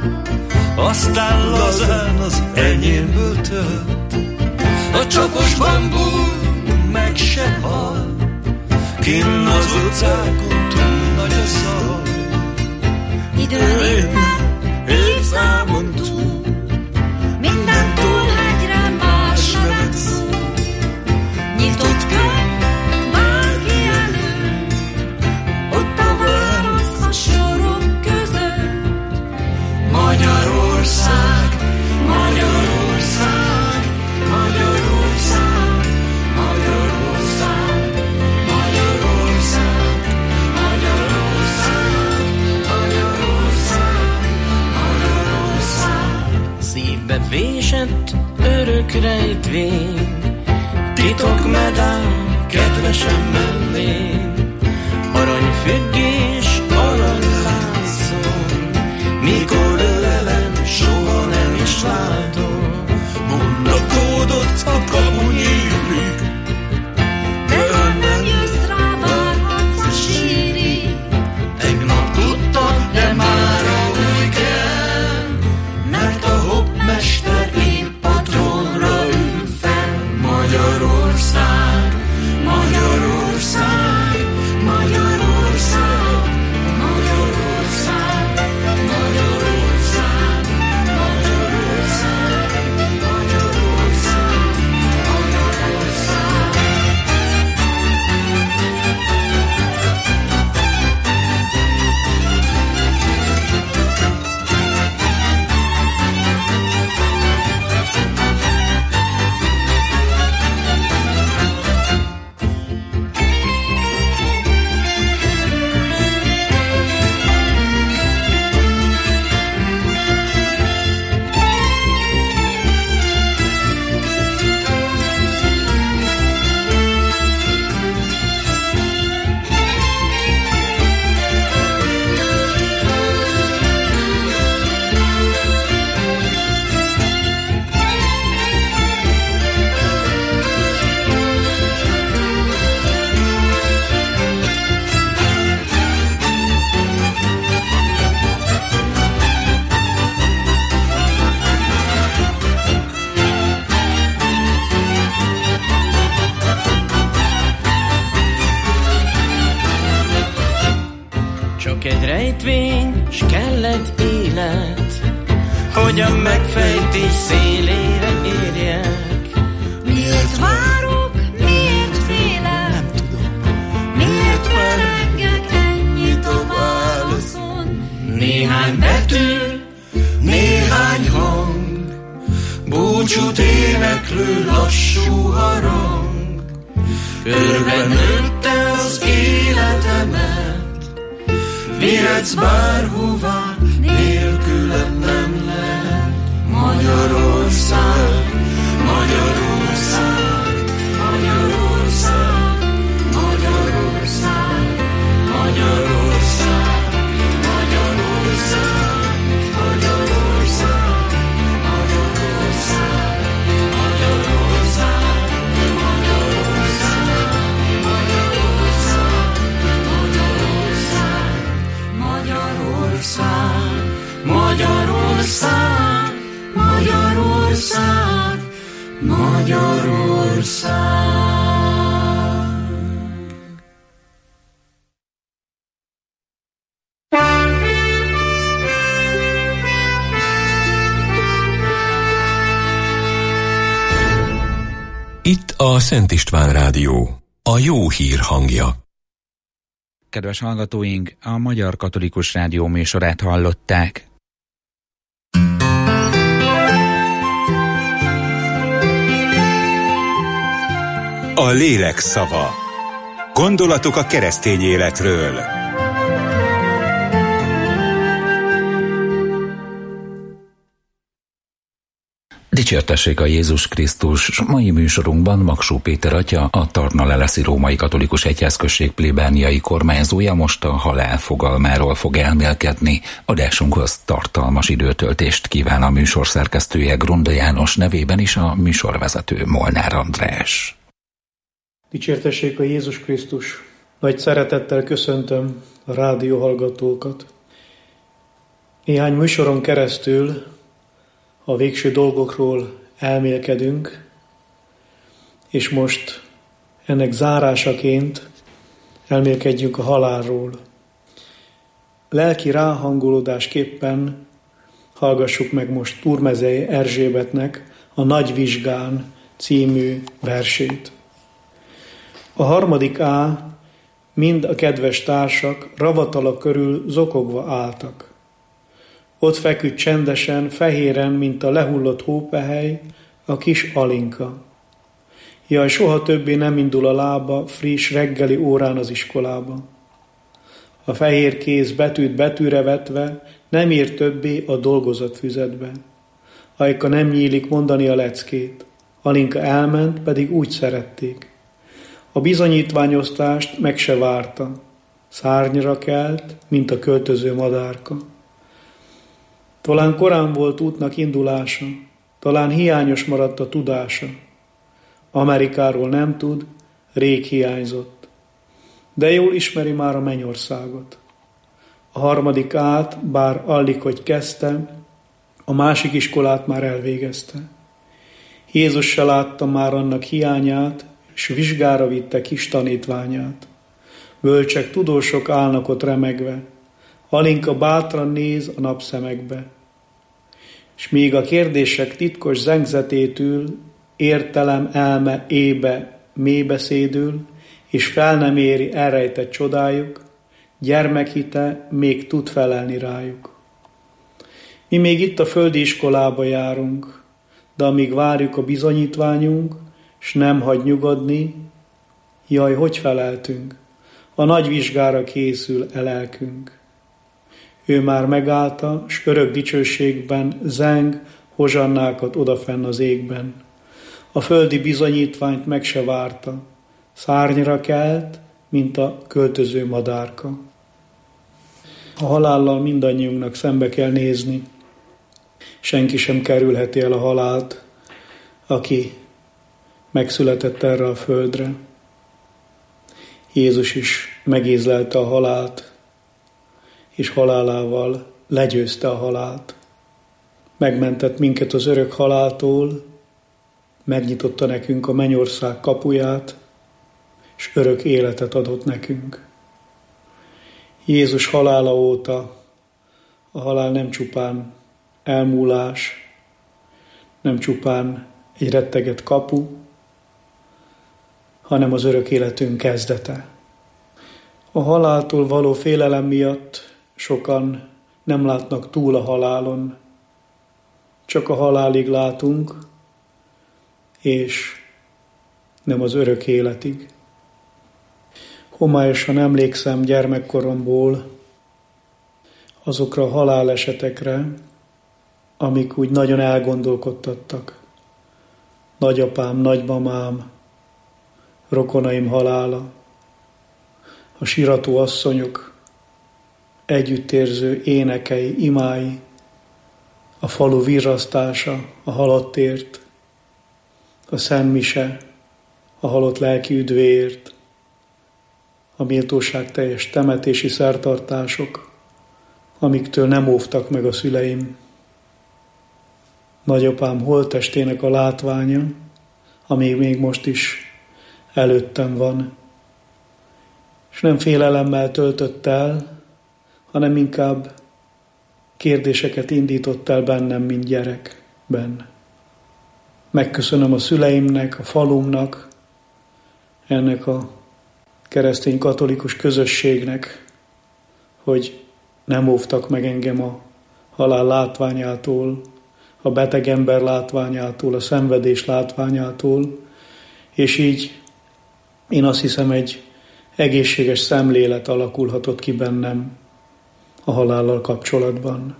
aztán lazán az enyémből tört. A csaposban búj, meg se hal, kinn az utcákon túl nagy a szal. Időn innen, évszámon túl, minden túlhegyre más nevet szól. Nyitott könyv, bárki előtt, ott a válasz a sorok között. Magyarország, Magyarország, Magyarország, Magyarország, Magyarország, Magyarország, Magyarország, Magyarország. Szívbe vésett örök rejtvény, titok medál kedvesem mellén. Aranyfüggés, aranyláncon, mikor ölelem, soha nem is látom. Mondd a kódot, a kapu nyílik, de ha nem jössz rá, várhatsz a sírig. tegnap tudtam, de mára új kell, mert a hoppmester épp a trónra ül fel. Magyarország, Magyarország, Csak egy rejtvény, s kellett élet, hogy a megfejtés szélére érjek. Miért várok, miért félek? Nem tudom. Miért merengek ennyit a válaszon? Néhány betű, néhány hang, búcsút éneklő lassú harang, körben nőtte az életemet, vihetsz bárhová, nélkülem nem lehet. Magyarország, Magyarország, Magyarország, Magyarország, Magyarország, Magyarország, Magyarország, Magyarország, Magyarország, Magyarország, Magyarország, Magyarország, Magyarország, Magyarország. Itt a Szent István Rádió, a jó hír hangja. Kedves hallgatóink, a Magyar Katolikus Rádió műsorát hallották. A lélek szava. Gondolatok a keresztény életről. Dicsértessék a Jézus Krisztus! Mai műsorunkban Magsó Péter atya, a Tarnaleleszi Római Katolikus Egyházközség plébániai kormányzója most a halál fogalmáról fog elmélkedni. Adásunkhoz tartalmas időtöltést kíván a műsor szerkesztője Grunda János, nevében is a műsorvezető Molnár András. Dicsértessék a Jézus Krisztus! Nagy szeretettel köszöntöm a rádióhallgatókat. Néhány műsoron keresztül a végső dolgokról elmélkedünk, és most ennek zárásaként elmélkedjünk a halálról. Lelki ráhangolódásképpen hallgassuk meg most Turmezei Erzsébetnek a Nagy Vizsgán című versét. A harmadik A, mind a kedves társak ravatala körül zokogva álltak. Ott feküdt csendesen, fehéren, mint a lehullott hópehely, a kis Alinka. Jaj, soha többé nem indul a lába friss reggeli órán az iskolába. A fehér kéz betűt betűre vetve nem ír többé a dolgozatfüzetbe. Ajka nem nyílik mondani a leckét. Alinka elment, pedig úgy szerették. A bizonyítványosztást meg se várta. Szárnyra kelt, mint a költöző madárka. Talán korán volt útnak indulása, talán hiányos maradt a tudása. Amerikáról nem tud, rég hiányzott. De jól ismeri már a mennyországot. A harmadik át, bár allik, hogy kezdte, a másik iskolát már elvégezte. Jézus se látta már annak hiányát, s vizsgára vitte kis tanítványát. Bölcsek, tudósok állnak ott remegve, Alinka bátran néz a napszemekbe. S míg a kérdések titkos zengzetétül értelem elme ébe mélybeszédül, és fel nem éri elrejtett csodájuk, gyermekhite még tud felelni rájuk. Mi még itt a földi iskolába járunk, de amíg várjuk a bizonyítványunk, s nem hagy nyugodni, jaj, hogy feleltünk, a nagy vizsgára készül e lelkünk. Ő már megállta, s örök dicsőségben zeng hozsannákat odafenn az égben. A földi bizonyítványt meg se várta, szárnyra kelt, mint a költöző madárka. A halállal mindannyiunknak szembe kell nézni. Senki sem kerülheti el a halált, aki megszületett erre a földre. Jézus is megézlelte a halált, és halálával legyőzte a halált. Megmentett minket az örök haláltól, megnyitotta nekünk a mennyország kapuját, és örök életet adott nekünk. Jézus halála óta a halál nem csupán elmúlás, nem csupán egy retteget kapu, hanem az örök életünk kezdete. A haláltól való félelem miatt sokan nem látnak túl a halálon, csak a halálig látunk, és nem az örök életig. Homályosan emlékszem gyermekkoromból azokra a halálesetekre, amik úgy nagyon elgondolkodtattak. Nagyapám, nagymamám, rokonaim halála, a sirató asszonyok együttérző énekei, imái, a falu virrasztása a halottért, a szentmise a halott lelki üdvéért, a méltóság teljes temetési szertartások, amiktől nem óvtak meg a szüleim. Nagyapám holttestének a látványa, ami még most is előttem van, és nem félelemmel töltött el, hanem inkább kérdéseket indított el bennem, mint gyerekben. Megköszönöm a szüleimnek, a falumnak, ennek a keresztény katolikus közösségnek, hogy nem óvtak meg engem a halál látványától, a beteg ember látványától, a szenvedés látványától, és így én azt hiszem, egy egészséges szemlélet alakulhatott ki bennem a halállal kapcsolatban.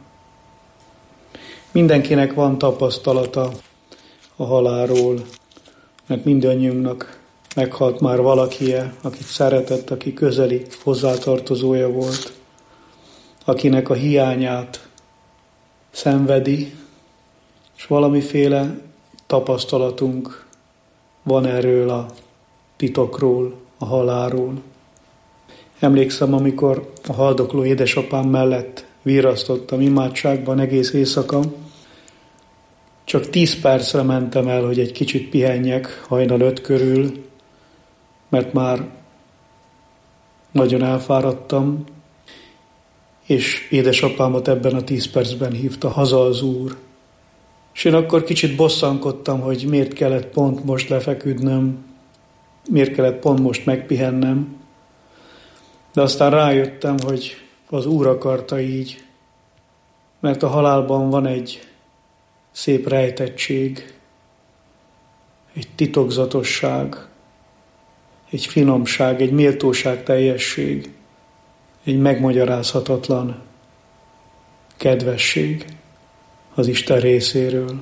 Mindenkinek van tapasztalata a halálról, mert mindannyiunknak meghalt már valakie, akit szeretett, aki közeli hozzátartozója volt, akinek a hiányát szenvedi, és valamiféle tapasztalatunk van erről a titokról, a halálról. Emlékszem, amikor a haldokló édesapám mellett virrasztottam imádságban egész éjszaka, csak tíz percre mentem el, hogy egy kicsit pihenjek hajnal öt körül, mert már nagyon elfáradtam, és édesapámat ebben a tíz percben hívta haza az Úr. És én akkor kicsit bosszankodtam, hogy miért kellett pont most lefeküdnöm, miért kellett pont most megpihennem, de aztán rájöttem, hogy az Úr akarta így, mert a halálban van egy szép rejtettség, egy titokzatosság, egy finomság, egy méltóság teljesség, egy megmagyarázhatatlan kedvesség az Isten részéről.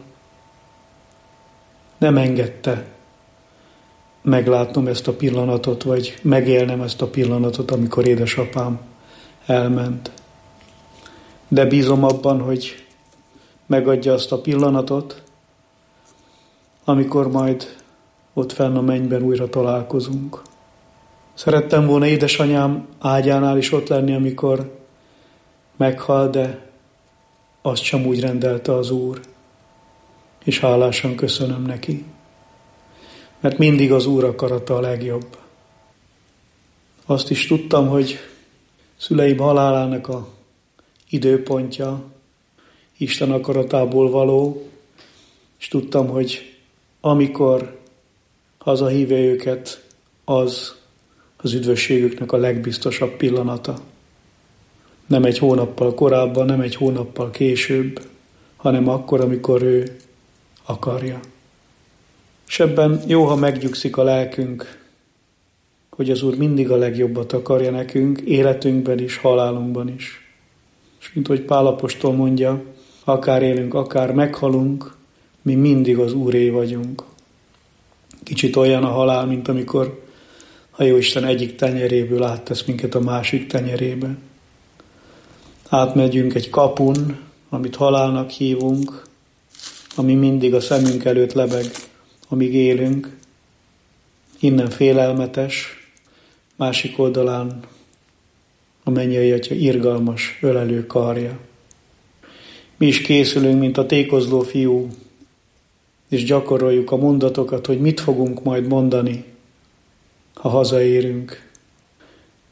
Nem engedte meglátnom ezt a pillanatot, vagy megélnem ezt a pillanatot, amikor édesapám elment. De bízom abban, hogy megadja azt a pillanatot, amikor majd ott fenn a mennyben újra találkozunk. Szerettem volna édesanyám ágyánál is ott lenni, amikor meghal, de azt sem úgy rendelte az Úr, és hálásan köszönöm neki, mert mindig az Úr akarata a legjobb. Azt is tudtam, hogy szüleim halálának a időpontja Isten akaratából való, és tudtam, hogy amikor hazahívja őket, az az üdvösségüknek a legbiztosabb pillanata. Nem egy hónappal korábban, nem egy hónappal később, hanem akkor, amikor ő akarja. És ebben jó, ha megnyugszik a lelkünk, hogy az Úr mindig a legjobbat akarja nekünk, életünkben is, halálunkban is. És mint hogy Pál apostol mondja, akár élünk, akár meghalunk, mi mindig az Úré vagyunk. Kicsit olyan a halál, mint amikor a Jóisten egyik tenyeréből áttesz minket a másik tenyerébe. Átmegyünk egy kapun, amit halálnak hívunk, ami mindig a szemünk előtt lebeg, amíg élünk. Innen félelmetes, másik oldalán a mennyei Atya irgalmas, ölelő karja. Mi is készülünk, mint a tékozló fiú, és gyakoroljuk a mondatokat, hogy mit fogunk majd mondani, ha hazaérünk.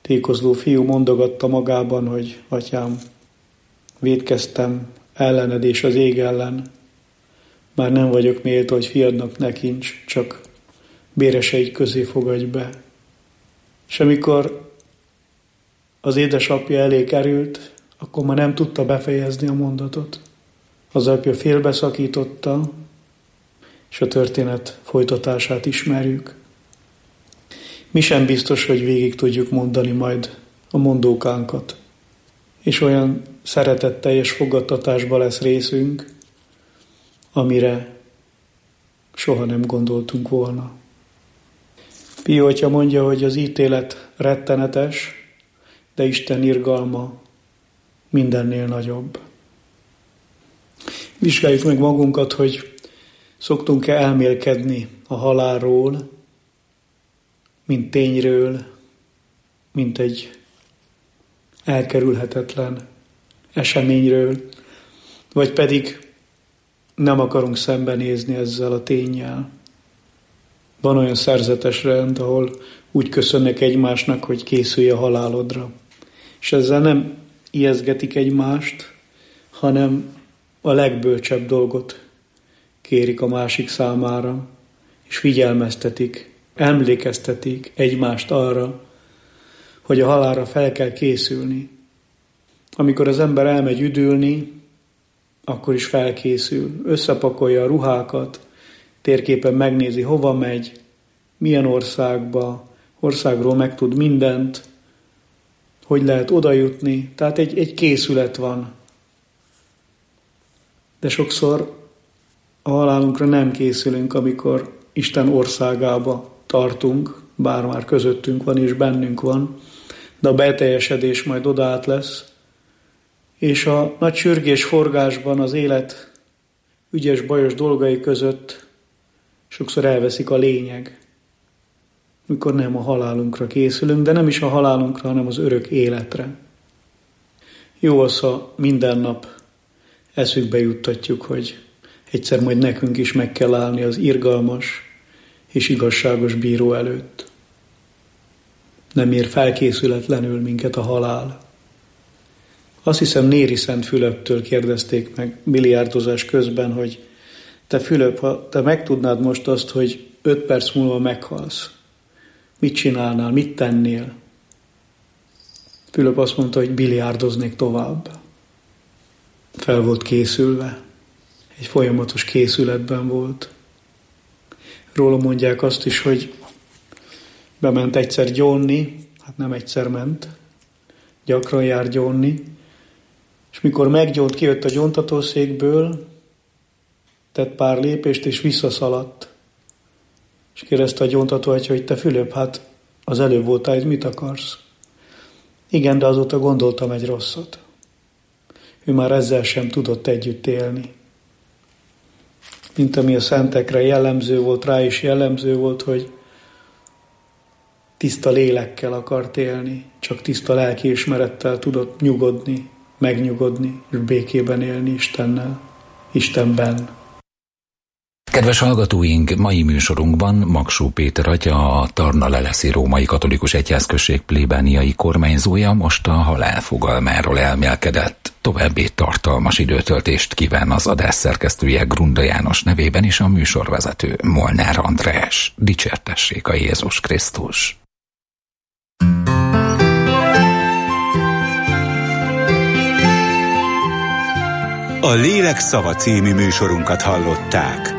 Tékozló fiú mondogatta magában, hogy atyám, vétkeztem ellened és az ég ellen. Már nem vagyok méltó, hogy fiadnak nekincs, csak béreseid közé fogadj be. És amikor az édesapja elé került, akkor már nem tudta befejezni a mondatot. Az apja félbeszakította, és a történet folytatását ismerjük. Mi sem biztos, hogy végig tudjuk mondani majd a mondókánkat, és olyan szeretetteljes fogadtatásba lesz részünk, amire soha nem gondoltunk volna. Pio atya mondja, hogy az ítélet rettenetes, de Isten irgalma mindennél nagyobb. Vizsgáljuk meg magunkat, hogy szoktunk-e elmélkedni a halálról, mint tényről, mint egy elkerülhetetlen eseményről, vagy pedig nem akarunk szembenézni ezzel a ténnyel. Van olyan szerzetes rend, ahol úgy köszönnek egymásnak, hogy készülj a halálodra. És ezzel nem ijeszgetik egymást, hanem a legbölcsebb dolgot kérik a másik számára, és figyelmeztetik, emlékeztetik egymást arra, hogy a halálra fel kell készülni. Amikor az ember elmegy üdülni, akkor is felkészül, összepakolja a ruhákat, térképen megnézi, hova megy, milyen országba, országról megtud mindent, hogy lehet odajutni, tehát egy, egy készület van. De sokszor a halálunkra nem készülünk, amikor Isten országába tartunk, bár már közöttünk van és bennünk van, de a beteljesedés majd odaát lesz, és a nagy sürgés forgásban az élet ügyes, bajos dolgai között sokszor elveszik a lényeg, mikor nem a halálunkra készülünk, de nem is a halálunkra, hanem az örök életre. Jó az, ha minden nap eszükbe juttatjuk, hogy egyszer majd nekünk is meg kell állni az irgalmas és igazságos bíró előtt. Nem ér felkészületlenül minket a halál. Azt hiszem, Néri Szent Fülöptől kérdezték meg biliárdozás közben, hogy te Fülöp, ha te megtudnád most azt, hogy öt perc múlva meghalsz, mit csinálnál, mit tennél? Fülöp azt mondta, hogy biliárdoznék tovább. Fel volt készülve. Egy folyamatos készületben volt. Róla mondják azt is, hogy bement egyszer gyónni, hát nem egyszer ment, gyakran jár gyónni, és mikor meggyónt, kijött a gyóntatószékből, tett pár lépést, és visszaszaladt. És kérdezte a gyóntatóatya, hogy te Fülöp, hát az előbb voltál, hogy mit akarsz? Igen, de azóta gondoltam egy rosszat. Ő már ezzel sem tudott együtt élni. Mint ami a szentekre jellemző volt, rá is jellemző volt, hogy tiszta lélekkel akart élni, csak tiszta lelkiismerettel tudott nyugodni, megnyugodni, és békében élni Istennel, Istenben. Kedves hallgatóink, mai műsorunkban Magsó Péter atya, a Tarna-Leleszi Római Katolikus Egyházközség plébániai kormányzója most a halál fogalmáról elmélkedett. További tartalmas időtöltést kíván az adás szerkesztője Grunda János nevében és a műsorvezető Molnár András. Dicsértessék a Jézus Krisztus! A Lélek Szava című műsorunkat hallották.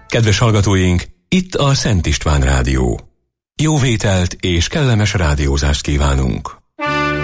Kedves hallgatóink, itt a Szent István Rádió. Jó vételt és kellemes rádiózást kívánunk!